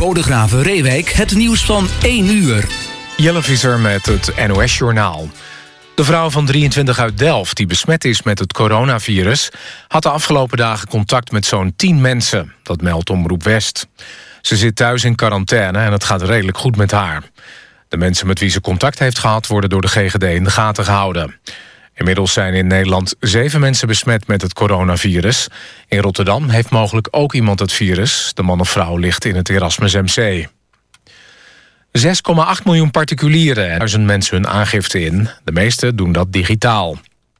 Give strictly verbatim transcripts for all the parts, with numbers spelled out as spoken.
Bodegraven-Reewijk het nieuws van één uur. Jelle Visser met het N O S-journaal. De vrouw van drieëntwintig uit Delft, die besmet is met het coronavirus, had de afgelopen dagen contact met zo'n tien mensen. Dat meldt Omroep West. Ze zit thuis in quarantaine en het gaat redelijk goed met haar. De mensen met wie ze contact heeft gehad worden door de G G D in de gaten gehouden. Inmiddels zijn in Nederland zeven mensen besmet met het coronavirus. In Rotterdam heeft mogelijk ook iemand het virus. De man of vrouw ligt in het Erasmus M C. zes komma acht miljoen particulieren en duizend mensen hun aangifte in. De meeste doen dat digitaal.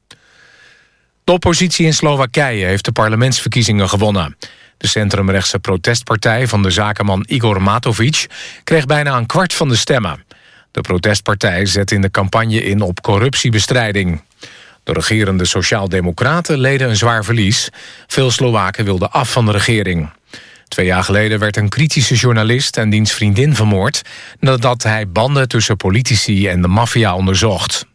De oppositie in Slowakije heeft de parlementsverkiezingen gewonnen. De centrumrechtse protestpartij van de zakenman Igor Matovic kreeg bijna een kwart van de stemmen. De protestpartij zet in de campagne in op corruptiebestrijding. De regerende Sociaaldemocraten leden een zwaar verlies. Veel Slowaken wilden af van de regering. Twee jaar geleden werd een kritische journalist en diens vriendin vermoord nadat hij banden tussen politici en de maffia onderzocht.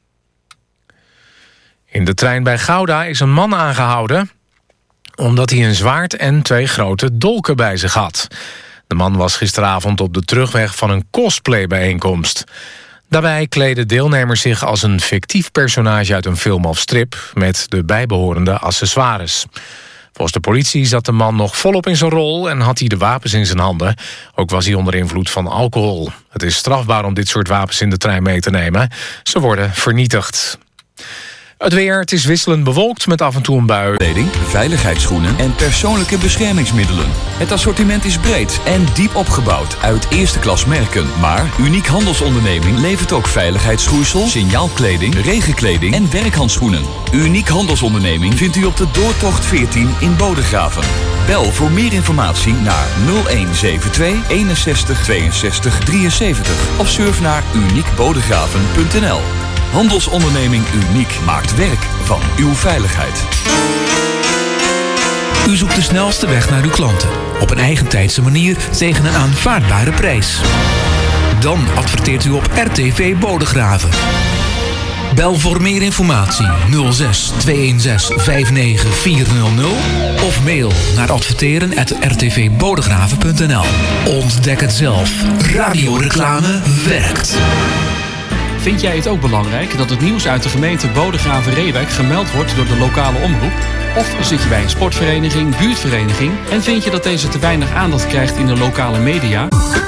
In de trein bij Gouda is een man aangehouden omdat hij een zwaard en twee grote dolken bij zich had. De man was gisteravond op de terugweg van een cosplaybijeenkomst. Daarbij kleden deelnemers zich als een fictief personage uit een film of strip met de bijbehorende accessoires. Volgens de politie zat de man nog volop in zijn rol en had hij de wapens in zijn handen. Ook was hij onder invloed van alcohol. Het is strafbaar om dit soort wapens in de trein mee te nemen. Ze worden vernietigd. Het weer, het is wisselend bewolkt met af en toe een bui. Kleding, veiligheidsschoenen en persoonlijke beschermingsmiddelen. Het assortiment is breed en diep opgebouwd uit eerste klas merken. Maar Uniek Handelsonderneming levert ook veiligheidsschoeisel, signaalkleding, regenkleding en werkhandschoenen. Uniek Handelsonderneming vindt u op de Doortocht veertien in Bodegraven. Bel voor meer informatie naar nul een zeven twee eenenzestig tweeënzestig drieënzeventig of surf naar uniek bodegraven punt n l. Handelsonderneming Uniek maakt werk van uw veiligheid. U zoekt de snelste weg naar uw klanten. Op een eigentijdse manier tegen een aanvaardbare prijs. Dan adverteert u op R T V Bodegraven. Bel voor meer informatie nul zes tweeënzestig vijfennegentig vierhonderd of mail naar adverteren at r t v bodegraven punt n l. Ontdek het zelf. Radioreclame werkt. Vind jij het ook belangrijk dat het nieuws uit de gemeente Bodegraven-Reewijk gemeld wordt door de lokale omroep? Of zit je bij een sportvereniging, buurtvereniging en vind je dat deze te weinig aandacht krijgt in de lokale media?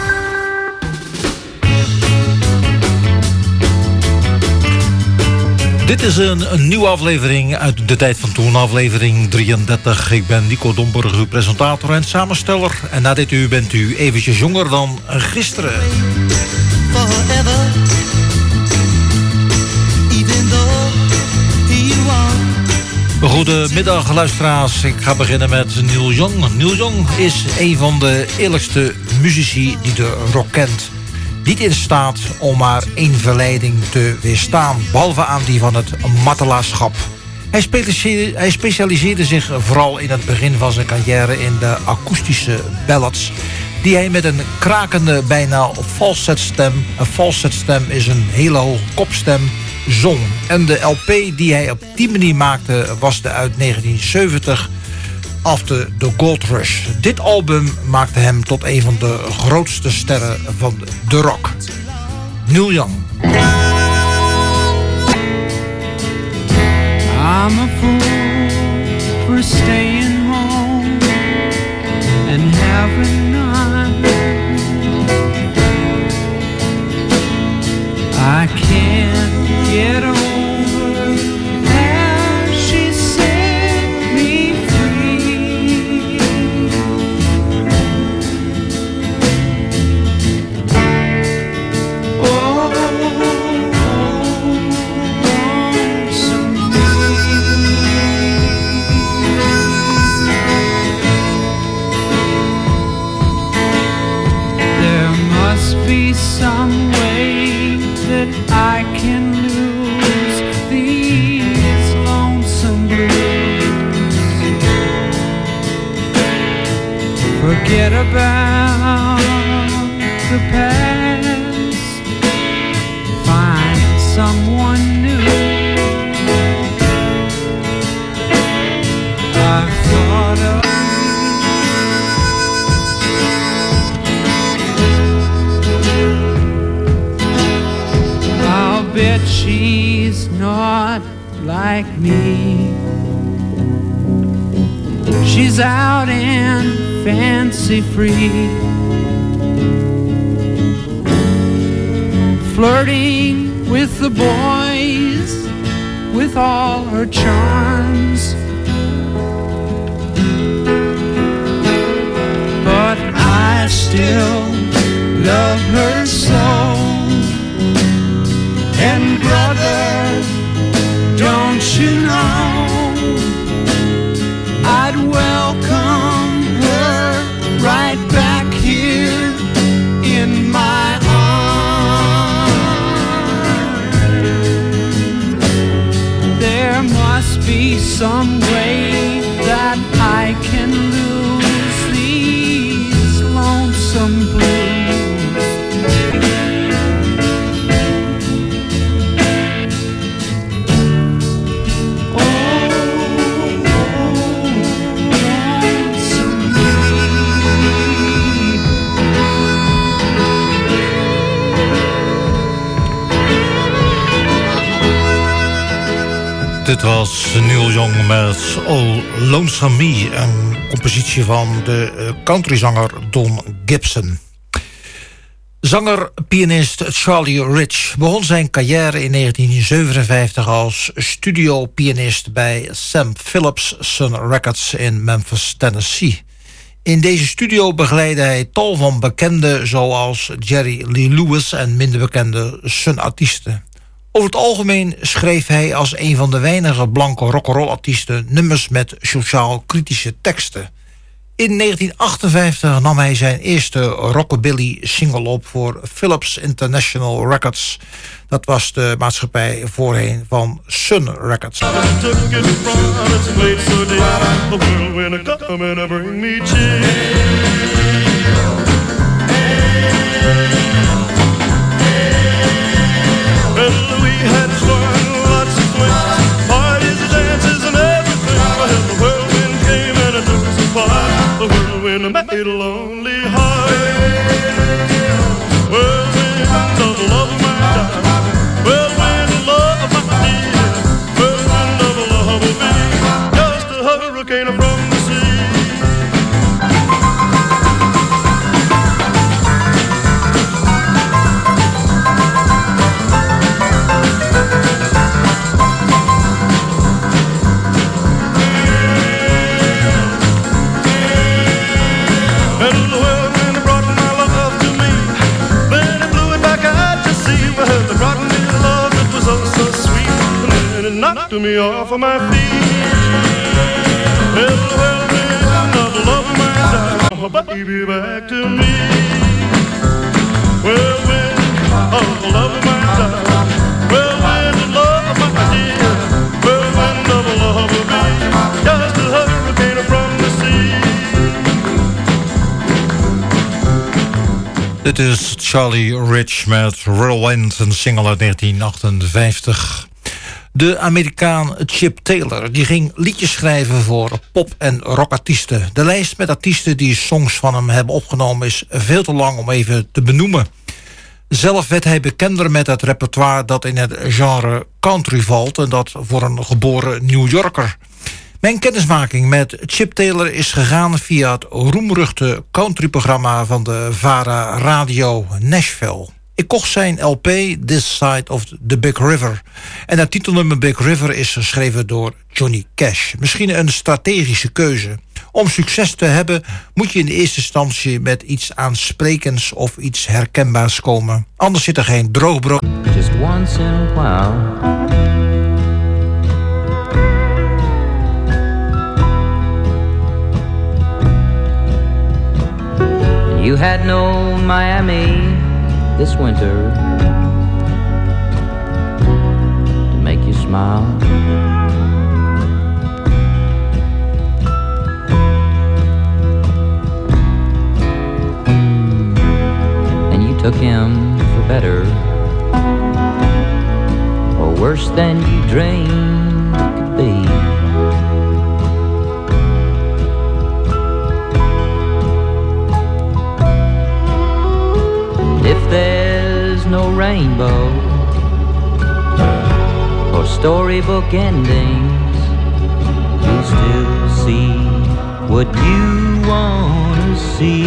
Dit is een, een nieuwe aflevering uit de tijd van toen, aflevering drieëndertig. Ik ben Nico Domburg, uw presentator en samensteller. En na dit uur bent u eventjes jonger dan gisteren. Forever. Goedemiddag luisteraars, ik ga beginnen met Neil Young. Neil Young is een van de eerlijkste muzici die de rock kent. Niet in staat om maar één verleiding te weerstaan, behalve aan die van het martelaarschap. Hij specialiseerde, hij specialiseerde zich vooral in het begin van zijn carrière in de akoestische ballads, die hij met een krakende, bijna falsetstem, een falsetstem is een hele hoge kopstem, zong. En de L P die hij op die manier maakte was de uit negentien zeventig After the Gold Rush. Dit album maakte hem tot een van de grootste sterren van de rock. Neil Young. I'm a fool for staying home and having none. I can't get over how she set me free. Oh, that she's not like me. She's out and fancy free, flirting with the boys with all her charms. But I still love her so. And brother, don't you know, I'd welcome her right back here in my arms. There must be some way that I can lose these lonesome blues. Dit was Neil Young met Oh Lonesome Me, een compositie van de countryzanger Don Gibson. Zanger-pianist Charlie Rich begon zijn carrière in negentien zevenenvijftig als studiopianist bij Sam Phillips Sun Records in Memphis, Tennessee. In deze studio begeleidde hij tal van bekenden zoals Jerry Lee Lewis en minder bekende Sun-artiesten. Over het algemeen schreef hij als een van de weinige blanke rock'n'roll-artiesten nummers met sociaal-kritische teksten. In negentien achtenvijftig nam hij zijn eerste rockabilly-single op voor Philips International Records. Dat was de maatschappij voorheen van Sun Records. When I made a lonely heart, well, when the love of my time, well, when the love of my dear, well, when the love of me, just a hurricane from the sea. Knocked me off of my feet. Well, well, man, of the love of my time, oh, baby, back to me. Well, when of the love of my time, well, when the love of my dear, well, when of the love of me, just a hurricane from the sea. Dit is Charlie Rich met Whirlwind, een single uit negentien achtenvijftig. De Amerikaan Chip Taylor die ging liedjes schrijven voor pop- en rockartiesten. De lijst met artiesten die songs van hem hebben opgenomen is veel te lang om even te benoemen. Zelf werd hij bekender met het repertoire dat in het genre country valt, en dat voor een geboren New Yorker. Mijn kennismaking met Chip Taylor is gegaan via het roemruchte countryprogramma van de VARA Radio Nashville. Ik kocht zijn L P This Side of the Big River. En het titelnummer Big River is geschreven door Johnny Cash. Misschien een strategische keuze. Om succes te hebben moet je in de eerste instantie met iets aansprekends of iets herkenbaars komen. Anders zit er geen droogbrood. Just once in a while. You had no Miami this winter to make you smile. And you took him for better or worse than you dreamed it could be. If there's no rainbow storybook endings, you'll still see what you want to see.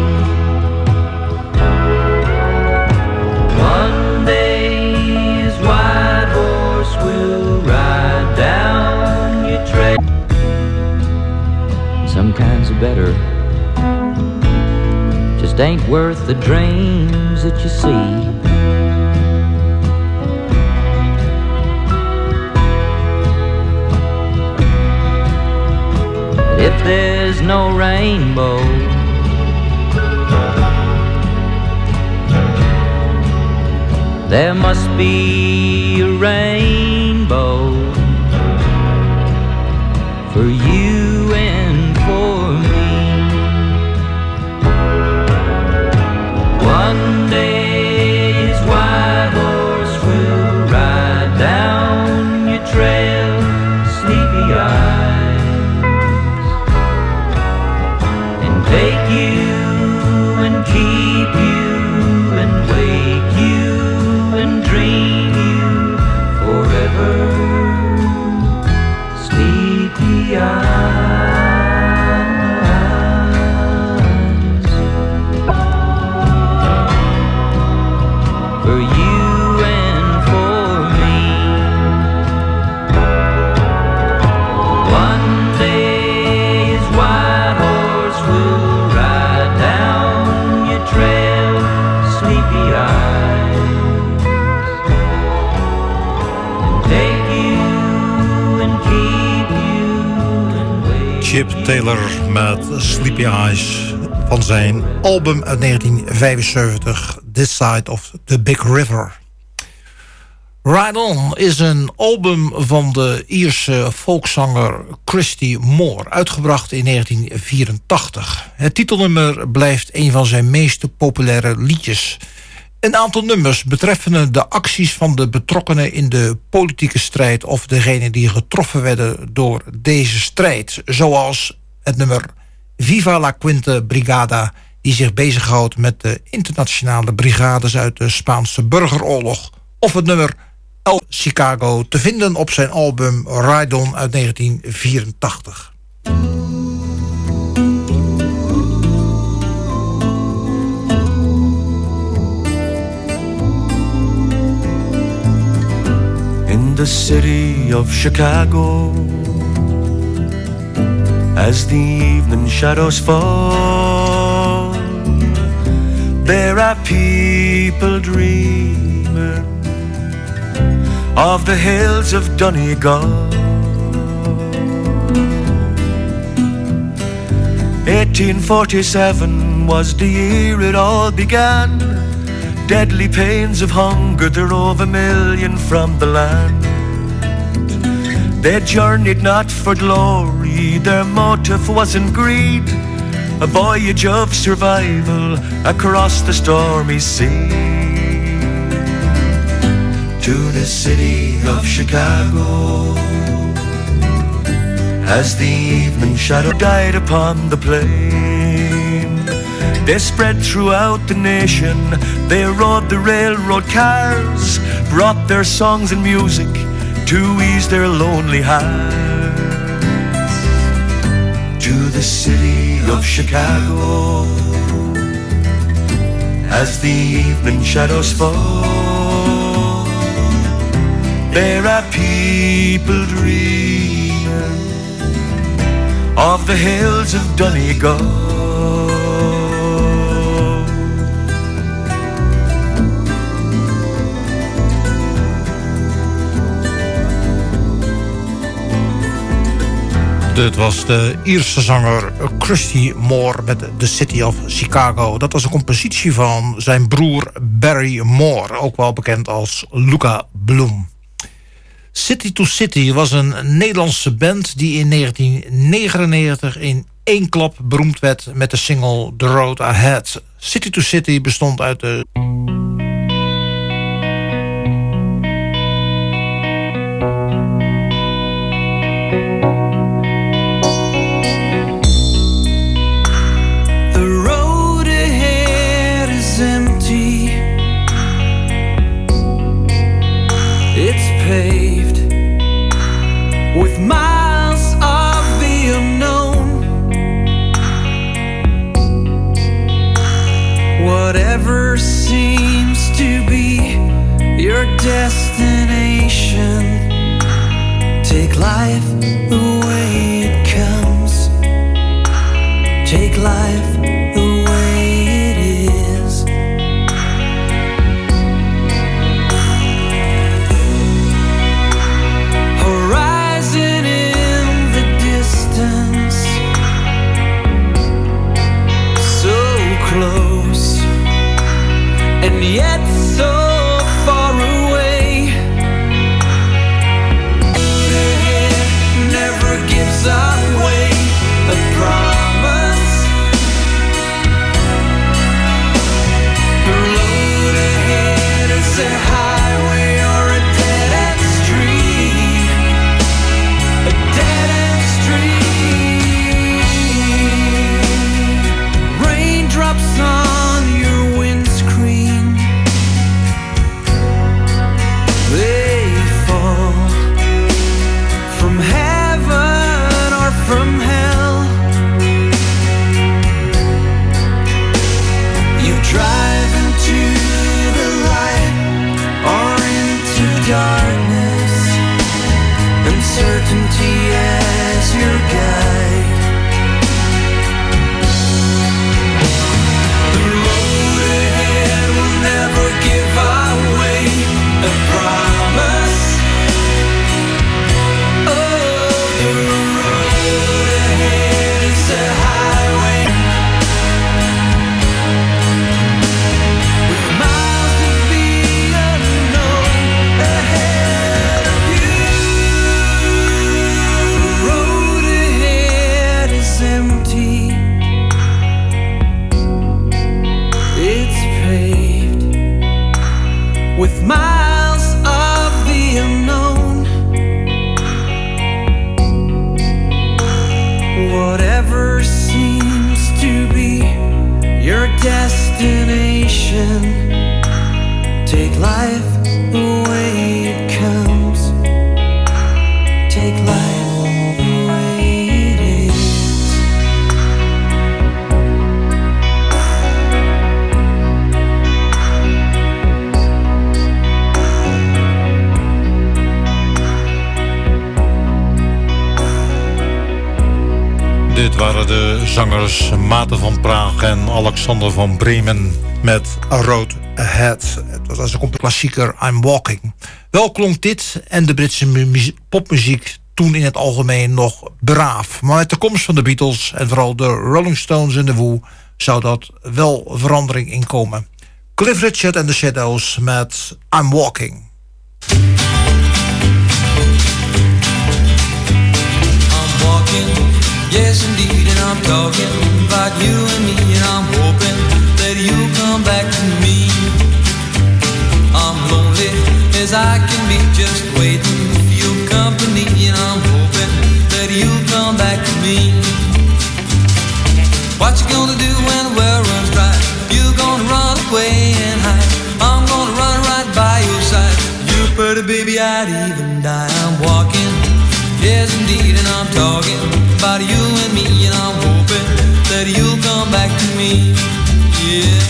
One day his white horse will ride down your trail. Some kinds are better, just ain't worth the dreams that you see. If there's no rainbow, there must be a rainbow for you and for me. One day his white horse will ride down your trail, sleepy eyes, and take you and keep you and wake you and dream you forever, sleepy eyes. For you and for me. One day his white horse will ride down your trail, sleepy eyes, and take you and keep you and wake. Chip Taylor met Sleepy Eyes van zijn album uit negentien vijfenzeventig, This Side of the Big River. Ride On is een album van de Ierse folkzanger Christy Moore, uitgebracht in negentien vierentachtig. Het titelnummer blijft een van zijn meest populaire liedjes. Een aantal nummers betreffende de acties van de betrokkenen in de politieke strijd of degenen die getroffen werden door deze strijd, zoals het nummer Viva la Quinta Brigada, die zich bezighoudt met de internationale brigades uit de Spaanse burgeroorlog, of het nummer El Chicago, te vinden op zijn album Ride On uit negentien vierentachtig. In the city of Chicago, as the evening shadows fall, there are people dreaming of the hills of Donegal. eighteen forty-seven was the year it all began. Deadly pains of hunger drove a million from the land. They journeyed not for glory, their motive wasn't greed, a voyage of survival across the stormy sea. To the city of Chicago, as the evening shadow died upon the plain, they spread throughout the nation, they rode the railroad cars, brought their songs and music to ease their lonely hearts. To the city of Chicago, as the evening shadows fall, there are people dreaming of the hills of Donegal. Dit was de Ierse zanger Christy Moore met The City of Chicago. Dat was een compositie van zijn broer Barry Moore, ook wel bekend als Luca Bloom. City to City was een Nederlandse band die in negentien negenennegentig in één klap beroemd werd met de single The Road Ahead. City to City bestond uit de... It's paved with miles of the unknown. Whatever seems to be your destination, take life the way it comes. Take life the way it is. Horizon in the distance, so close and yet so far away. The head never gives away a promise. The road ahead is a highway or a dead-end street. A dead-end street. Raindrops on your windscreen, they fall from heaven or from hell. You drive into the light or into darkness, uncertainty as your guide. The road ahead will never give away a promise. Oh, the road ahead is a highway with miles of the unknown ahead of you. The road ahead is empty. It's paved with miles of the unknown. Whatever seems to be your destination, take life the way it comes. Take life the way it is. Dit waren de zangers Maarten van Praag en Alexander van Bremen met A Road Ahead. Het was ook een klassieker I'm Walking. Wel klonk dit en de Britse mu- popmuziek toen in het algemeen nog braaf. Maar met de komst van de Beatles en vooral de Rolling Stones en de Who zou dat wel verandering in komen. Cliff Richard en The Shadows met I'm Walking. I'm walking, yes indeed, and I'm talking about you and me, and I'm hoping that you'll come back to me. I'm lonely as I can be, just waiting for your company, and I'm hoping that you'll come back to me. What you gonna do when the well runs dry? You gonna run away and hide? I'm gonna run right by your side. You're pretty baby, I'd even die. I'm walking, yes indeed, and I'm talking about you and me, and I'm hoping that you'll come back to me. Yeah.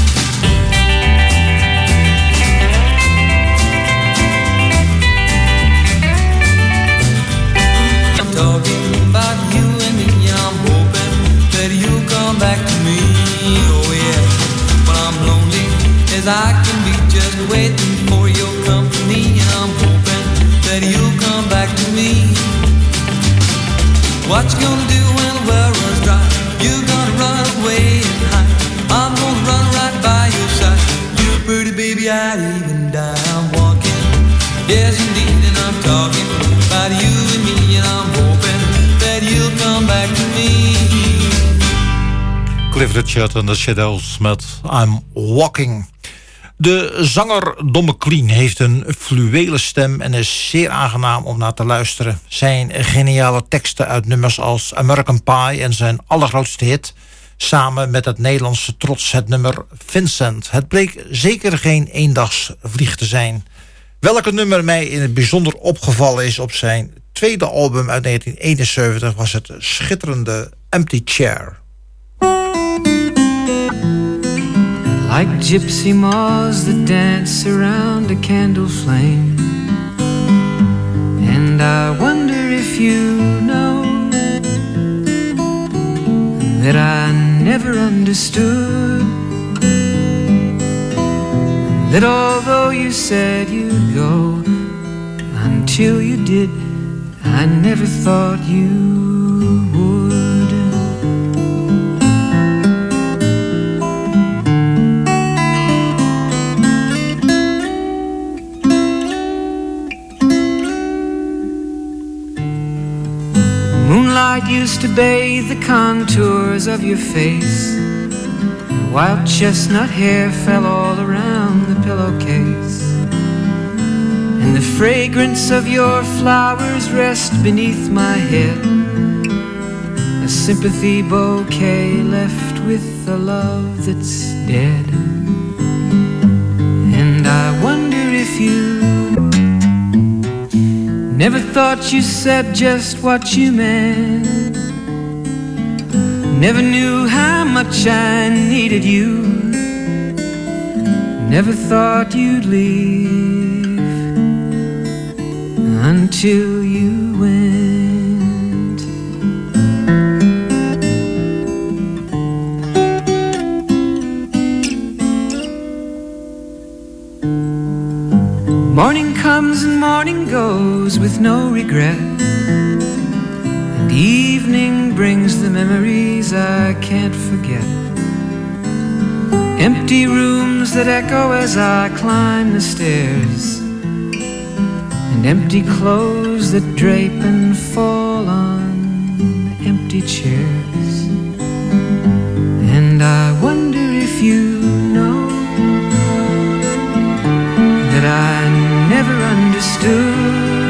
I'm talking about you and me, and I'm hoping that you'll come back to me. Oh yeah. When I'm lonely as I can be, just waiting for your company, and I'm hoping that you'll come back to me. What you gonna do when the well runs dry? You gonna run away and hide? I'm gonna run right by your side. You're pretty baby, I'd even die. I'm walking, yes indeed, and I'm talking about you and me, and I'm hoping that you'll come back to me. Cliff Richard en The Shadows met I'm Walking. De zanger Don McLean heeft een fluwele stem en is zeer aangenaam om naar te luisteren. Zijn geniale teksten uit nummers als American Pie en zijn allergrootste hit, samen met het Nederlandse trots, het nummer Vincent. Het bleek zeker geen eendagsvlieg te zijn. Welke nummer mij in het bijzonder opgevallen is op zijn tweede album uit negentien eenenzeventig was het schitterende Empty Chair. Like gypsy moths that dance around a candle flame. And I wonder if you know that I never understood that although you said you'd go, until you did, I never thought you would. Moonlight used to bathe the contours of your face. Wild chestnut hair fell all around the pillowcase. And the fragrance of your flowers rest beneath my head. A sympathy bouquet left with the love that's dead. And I wonder if you never thought you said just what you meant. Never knew how much I needed you. Never thought you'd leave until you went. Morning comes and morning goes with no regret. And evening brings the memories I can't forget. Empty rooms that echo as I climb the stairs. And empty clothes that drape and fall on empty chairs. And I wonder if you know that I never understood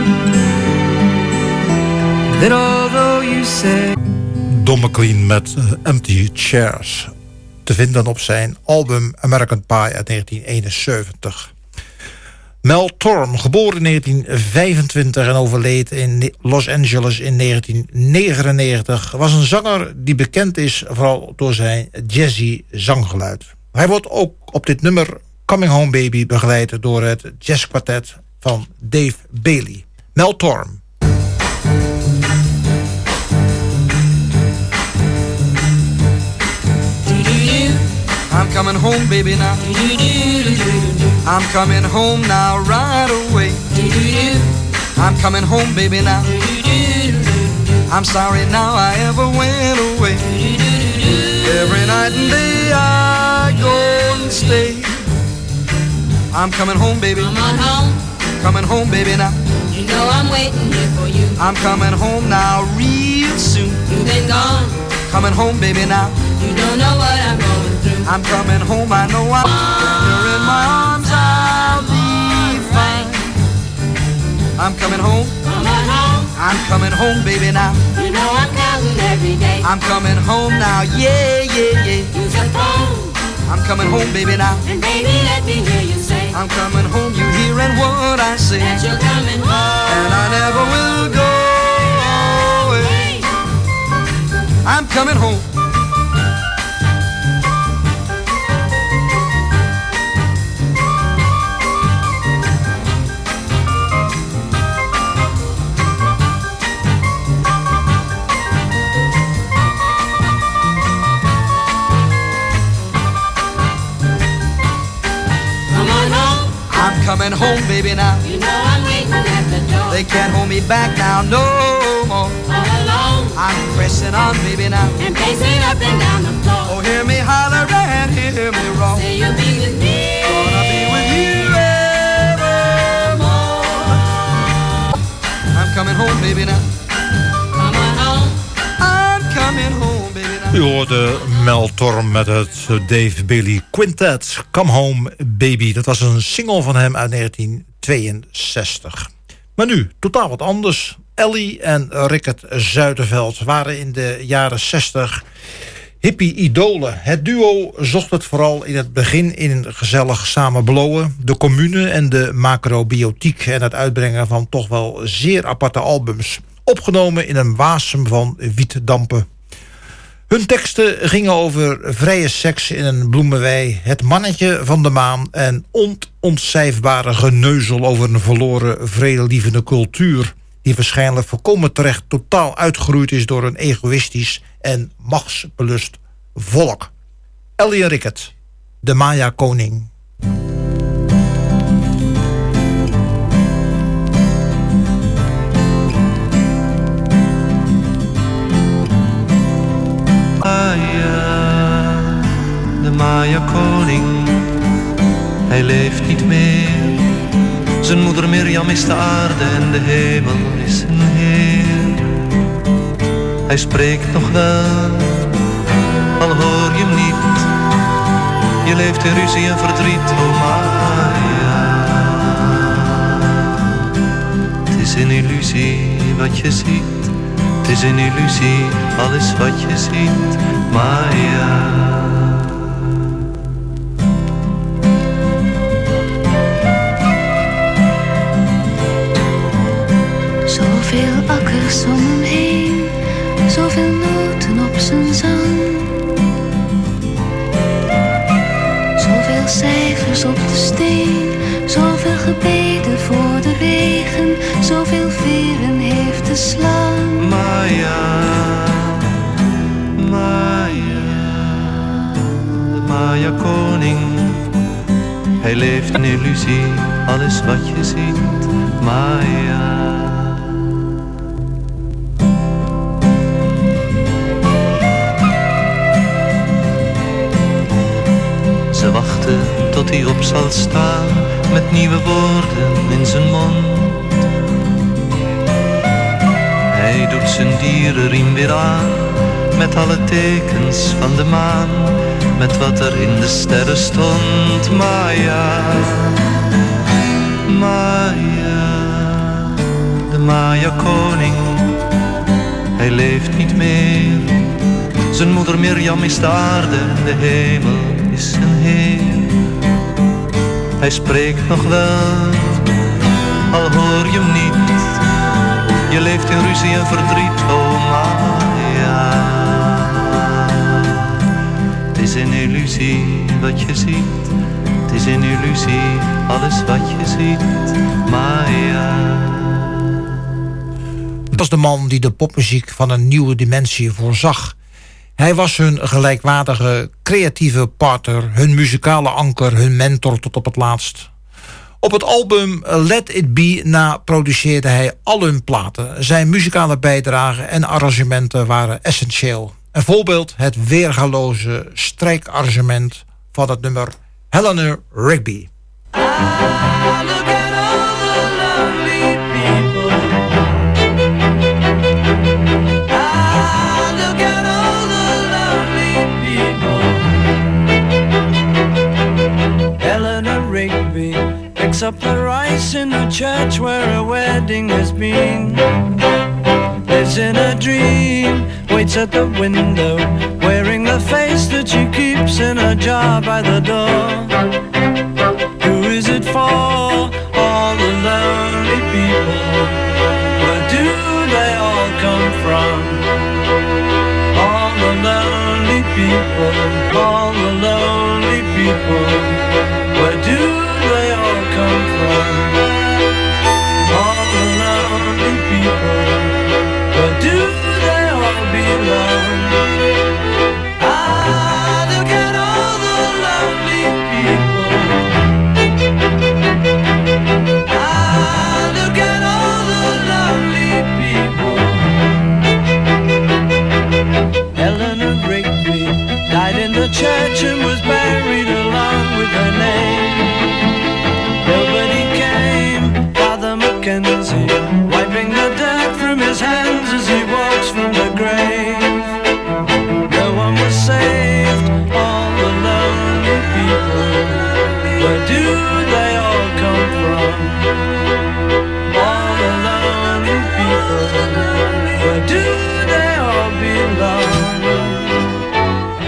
that although you say. Don McLean met uh, Empty Chairs. Te vinden op zijn album American Pie uit negentien eenenzeventig. Mel Torme, geboren in negentien vijfentwintig en overleed in Los Angeles in negentien negenennegentig... was een zanger die bekend is vooral door zijn jazzy zanggeluid. Hij wordt ook op dit nummer Coming Home Baby begeleid door het jazzkwartet van Dave Bailey. Mel Torme. I'm coming home, baby, now. I'm coming home now, right away. I'm coming home, baby, now. I'm sorry now I ever went away. Every night and day I go and stay. I'm coming home, baby. Come on home. Coming home, baby, now. You know I'm waiting here for you. I'm coming home now, real soon. You've been gone. Coming home, baby, now. You don't know what I'm going through. I'm coming home, I know I'm. You're in my arms, I'll be fine. I'm coming home. Come on home. I'm coming home, baby, now. You know I'm counting every day. I'm coming home now, yeah, yeah, yeah. Use the phone. I'm coming home, baby, now. And baby, let me hear you say. I'm coming home, you hearing what I say. That you're coming home. And I never will go away. I'm coming home. Coming home, baby, now. You know I'm waiting at the door. They can't hold me back now, no more. All alone. I'm pressing on, baby, now. And pacing up and down the floor. Oh, hear me holler and hear me roar. Say you'll be with me. Gonna be with you evermore. I'm coming home, baby, now. Come on home. I'm coming home, baby, now. U hoorde Mel Torme met het Dave Bailey Quintet. Come Home Baby. Dat was een single van hem uit negentien tweeënzestig. Maar nu, totaal wat anders. Ellie en Rickert Zuiderveld waren in de jaren zestig hippie-idolen. Het duo zocht het vooral in het begin in gezellig samen blowen, de commune en de macrobiotiek en het uitbrengen van toch wel zeer aparte albums, opgenomen in een wasem van wietdampen. Hun teksten gingen over vrije seks in een bloemenwei, het mannetje van de maan en onontcijfbare geneuzel over een verloren vredelievende cultuur, die waarschijnlijk volkomen terecht totaal uitgeroeid is door een egoïstisch en machtsbelust volk. Ellie en Rickert, de Maya Koning. Maya, de Maya Koning, hij leeft niet meer. Zijn moeder Mirjam is de aarde en de hemel is een heer. Hij spreekt nog wel, al hoor je hem niet. Je leeft in ruzie en verdriet, oh Maya. Het is een illusie wat je ziet. Het is een illusie, alles wat je ziet, Maya. Zoveel akkers om hem heen, zoveel noten op zijn zang. Zoveel cijfers op de steen, zoveel gebeden voor de wegen, zoveel veren heeft de slang. Maya, Maya, de Maya Koning, hij leeft in illusie, alles wat je ziet, Maya. Ze wachten tot hij op zal staan, met nieuwe woorden in zijn mond. Hij doet zijn dierenriem weer aan, met alle tekens van de maan, met wat er in de sterren stond. Maya, Maya, de Maya Koning, hij leeft niet meer. Zijn moeder Mirjam is de aarde, de hemel is een heer. Hij spreekt nog wel, al hoor je hem niet. Je leeft in ruzie en verdriet, oh Maya. Het is een illusie wat je ziet. Het is een illusie, alles wat je ziet, Maya. Het was de man die de popmuziek van een nieuwe dimensie voorzag. Hij was hun gelijkwaardige creatieve partner, hun muzikale anker, hun mentor tot op het laatst. Op het album Let It Be na produceerde hij al hun platen. Zijn muzikale bijdragen en arrangementen waren essentieel. Een voorbeeld het weergaloze strijkarrangement van het nummer Eleanor Rigby. Picks up the rice in the church where a wedding has been. Lives in a dream, waits at the window, wearing the face that she keeps in a jar by the door. Who is it for? All the lonely people. Where do they all come from? All the lonely people, all the lonely people. Where do they all come from? All the lonely people, where do they all belong? Ah, look at all the lonely people. Ah, look at all the lonely people. Eleanor Rigby died in the church and was buried along with her name. Nobody came, Father Mackenzie, wiping the dirt from his hands as he walks from the grave. No one was saved, all the lonely people. Where do they all come from? All the lonely people. Where do they all belong?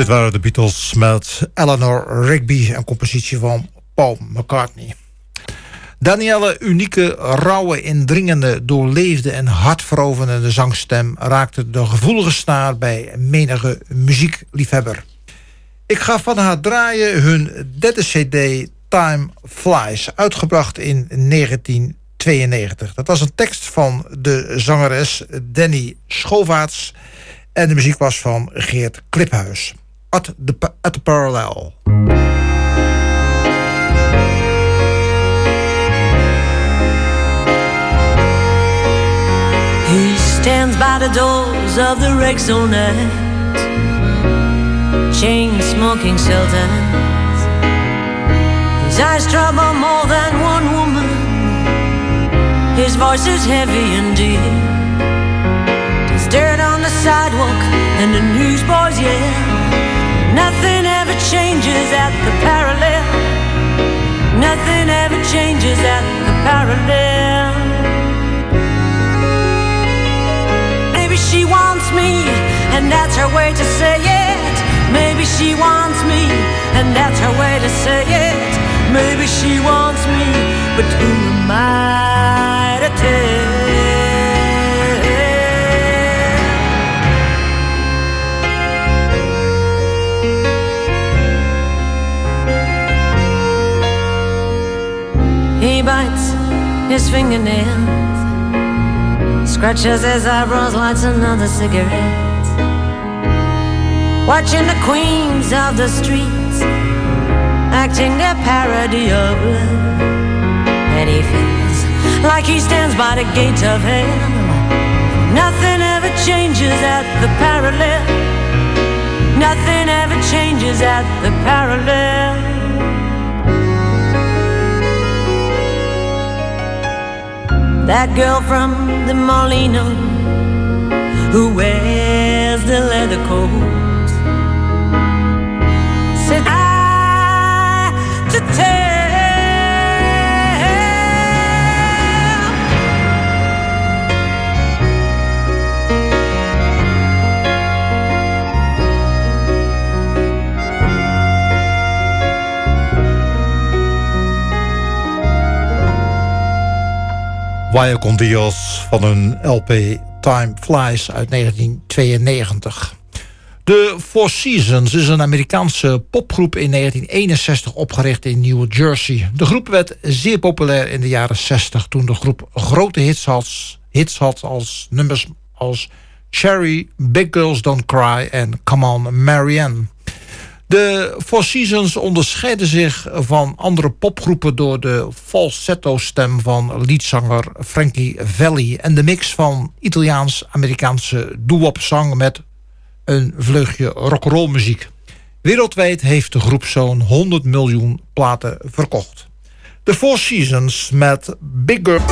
Dit waren de Beatles met Eleanor Rigby, een compositie van Paul McCartney. Danielle unieke, rauwe, indringende, doorleefde en hartveroverende zangstem raakte de gevoelige snaar bij menige muziekliefhebber. Ik ga van haar draaien hun derde cd Time Flies, uitgebracht in negentien tweeënnegentig. Dat was een tekst van de zangeres Danny Schovaerts en de muziek was van Geert Kliphuis. At the, at the Parallel. He stands by the doors of the Rexona, chain-smoking sultans. His eyes trouble more than one woman. His voice is heavy and deep. There's dirt on the sidewalk and the newsboys yell. Nothing ever changes at the parallel. Nothing ever changes at the parallel. Maybe she wants me, and that's her way to say it. Maybe she wants me, and that's her way to say it. Maybe she wants me, but who am I to tell? He bites his fingernails, scratches his eyebrows, lights another cigarette. Watching the queens of the streets acting their parody of love. And he feels like he stands by the gates of hell. Nothing ever changes at the parallel. Nothing ever changes at the parallel. That girl from the Molino who wears the leather coat, said I to tell. Vaya con Dios van hun L P Time Flies uit negentien tweeënnegentig. De Four Seasons is een Amerikaanse popgroep in negentien eenenzestig opgericht in New Jersey. De groep werd zeer populair in de jaren zestig toen de groep grote hits had, hits had als nummers als Cherry, Big Girls Don't Cry en Come On Marianne. De Four Seasons onderscheiden zich van andere popgroepen door de falsetto-stem van leadzanger Frankie Valli en de mix van Italiaans-Amerikaanse doo-wop zang met een vleugje rock'n'roll muziek. Wereldwijd heeft de groep zo'n honderd miljoen platen verkocht. De Four Seasons met Big Girl.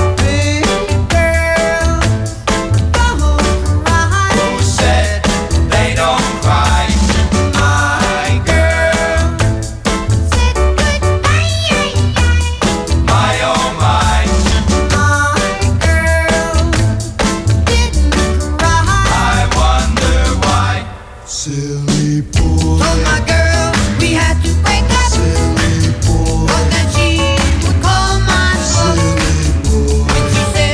She said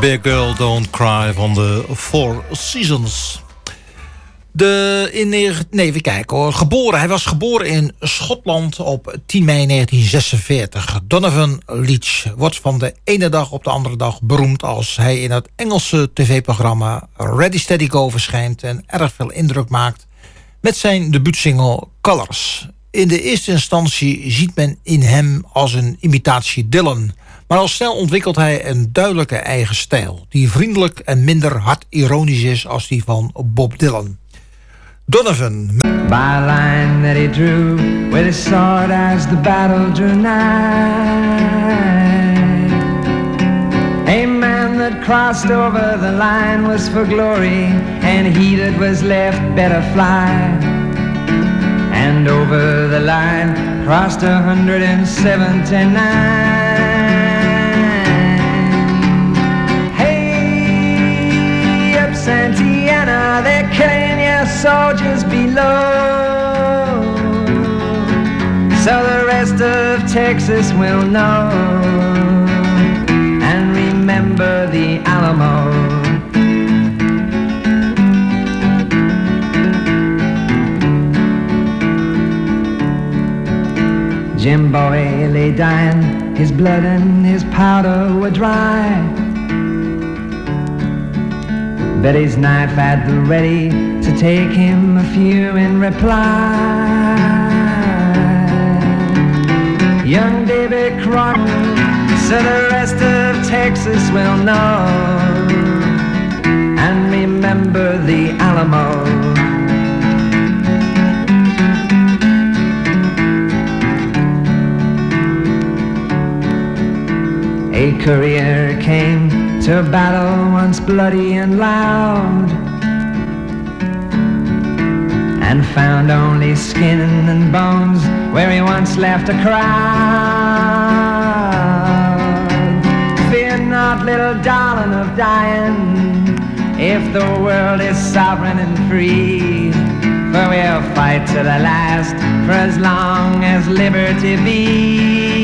Big Girl Don't Cry van de Four Seasons. De, in, nee, even kijken hoor. Geboren, hij was geboren in Schotland op tien mei negentien zesenveertig. Donovan Leitch wordt van de ene dag op de andere dag beroemd als hij in het Engelse tv-programma Ready Steady Go verschijnt en erg veel indruk maakt met zijn debuutsingle Colors. In de eerste instantie ziet men in hem als een imitatie Dylan, maar al snel ontwikkelt hij een duidelijke eigen stijl die vriendelijk en minder hard ironisch is als die van Bob Dylan. Donovan. By a line that he drew with his sword as the battle drew nigh. A man that crossed over the line was for glory, and he that was left better fly. And over the line crossed a hundred and seventy-nine. Hey, up Santana, they're killing your soldiers below, so the rest of Texas will know and remember the Alamo. Jim Boy lay dying, his blood and his powder were dry. Betty's knife at the ready to take him a few in reply. Young David Crockett, so the rest of Texas will know and remember the Alamo. A courier came to a battle once bloody and loud, and found only skin and bones where he once left a crowd. Fear not, little darling of dying, if the world is sovereign and free, for we'll fight to the last for as long as liberty be.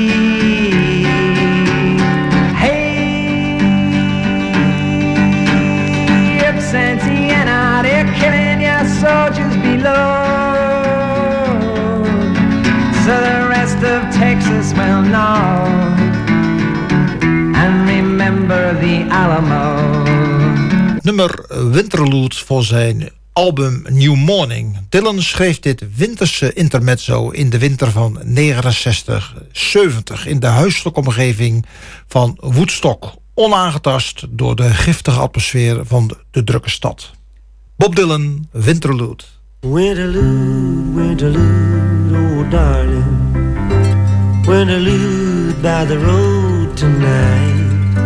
Santana, they're killing your soldiers below, so the rest of Texas will know and remember the Alamo. Nummer Winterlude voor zijn album New Morning. Dylan schreef dit winterse intermezzo in de winter van negenenzestig zeventig in de huiselijke omgeving van Woodstock, onaangetast door de giftige atmosfeer van de, de drukke stad. Bob Dylan, Winterlude. Winterlude, Winterlude, oh darling, Winterlude by the road tonight.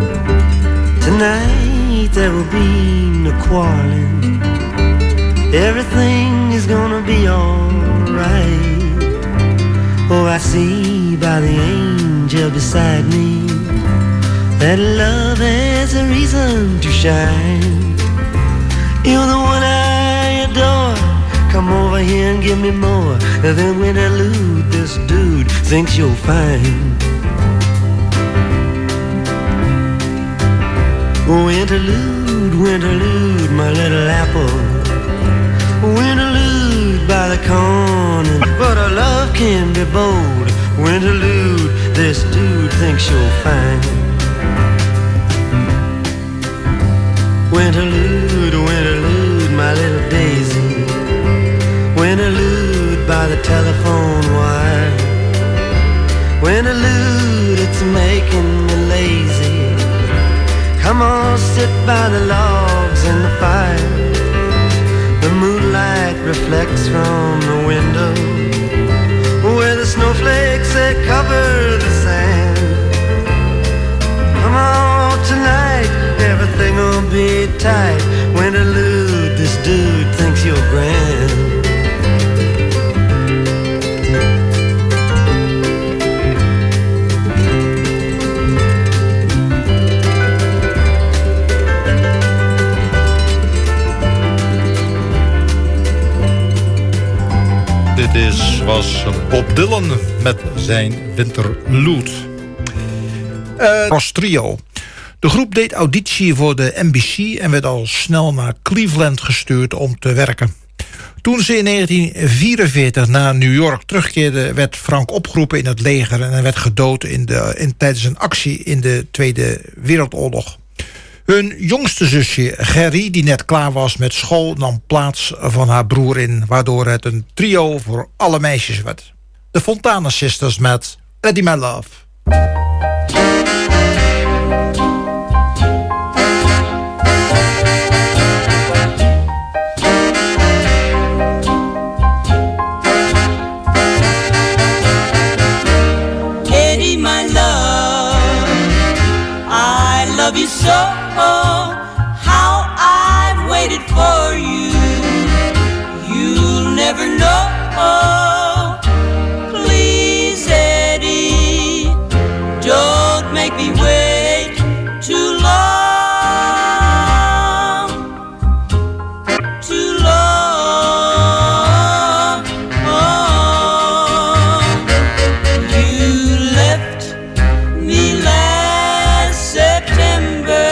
Tonight there will be no quarreling, everything is gonna be alright. Oh, I see by the angel beside me that love has a reason to shine. You're the one I adore, come over here and give me more than Winterlude, this dude thinks you'll find. Winterlude, Winterlude, my little apple, Winterlude by the corner, but our love can be bold. Winterlude, this dude thinks you'll find. Winterlude, Winterlude, my little daisy, Winterlude by the telephone wire. Winterlude, it's making me lazy. Come on, sit by the logs in the fire. The moonlight reflects from the window where the snowflakes, they cover the sand. Come on tonight, everything'll be tight. Winterlude, this dude thinks you're grand. Dit is, was Bob Dylan met zijn Winterlude. Uh, Ross Trio. De groep deed auditie voor de N B C en werd al snel naar Cleveland gestuurd om te werken. Toen ze in negentien vierenveertig naar New York terugkeerde, werd Frank opgeroepen in het leger en hij werd gedood in de, in, tijdens een actie in de Tweede Wereldoorlog. Hun jongste zusje Gerry, die net klaar was met school, nam plaats van haar broer in, waardoor het een trio voor alle meisjes werd. De Fontana Sisters met Eddie My Love. Eddie, my love, I love you so. How I've waited for you, you'll never know. Please, Eddie, don't make me wait too long, too long. Oh, you left me last September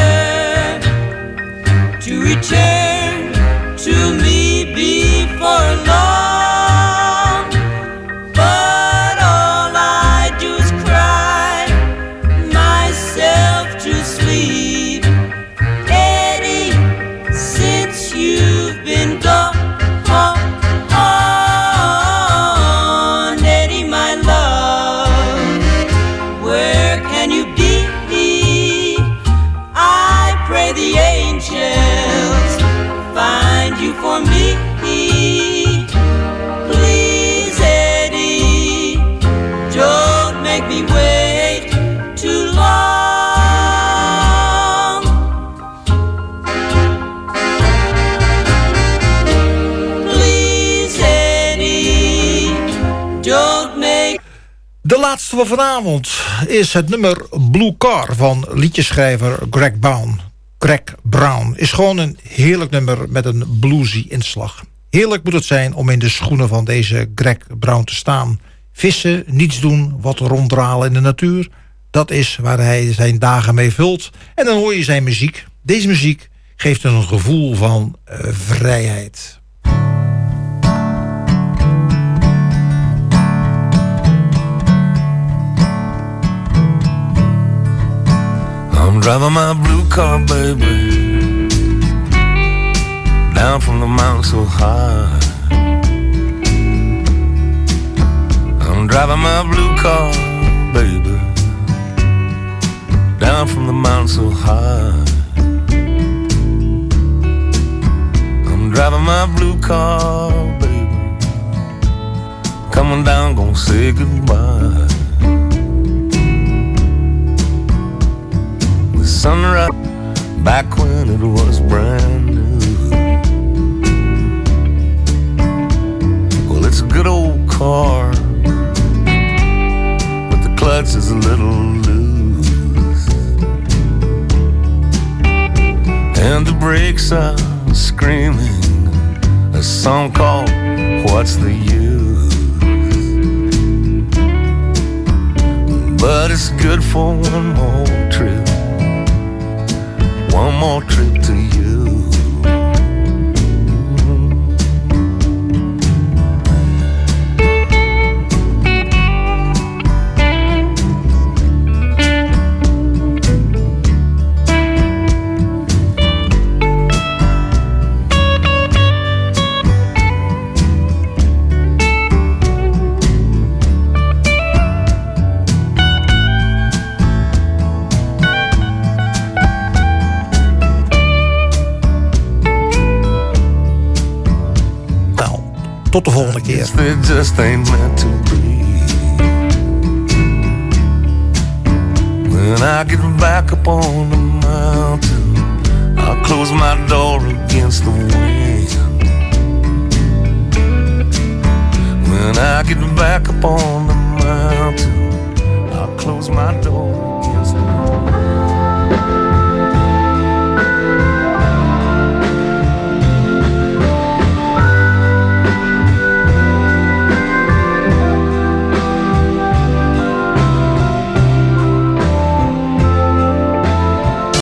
to return to me before long, but all I do is cry myself to sleep. Eddie, since you've been gone, Eddie, my love, where can you be? I pray the angels find you for me. Please, Eddie, don't make me wait too long. Please, Eddie, don't make. De laatste van vanavond is het nummer Blue Car van liedjeschrijver Greg Brown. Greg Brown is gewoon een heerlijk nummer met een bluesy inslag. Heerlijk moet het zijn om in de schoenen van deze Greg Brown te staan. Vissen, niets doen, wat ronddralen in de natuur. Dat is waar hij zijn dagen mee vult. En dan hoor je zijn muziek. Deze muziek geeft een gevoel van uh, vrijheid. I'm driving my blue car, baby, down from the mountain so high. I'm driving my blue car, baby, down from the mountain so high. I'm driving my blue car, baby, coming down, gonna say goodbye. Sunrise, back when it was brand new. Well, it's a good old car, but the clutch is a little loose, and the brakes are screaming a song called What's the Use? But it's good for one more trip, one more trip to you. Tot de volgende keer. They just ain't meant to be. When I get back up on the mountain, I'll close my door against the wind. When I get back up on the mountain, I'll close my door.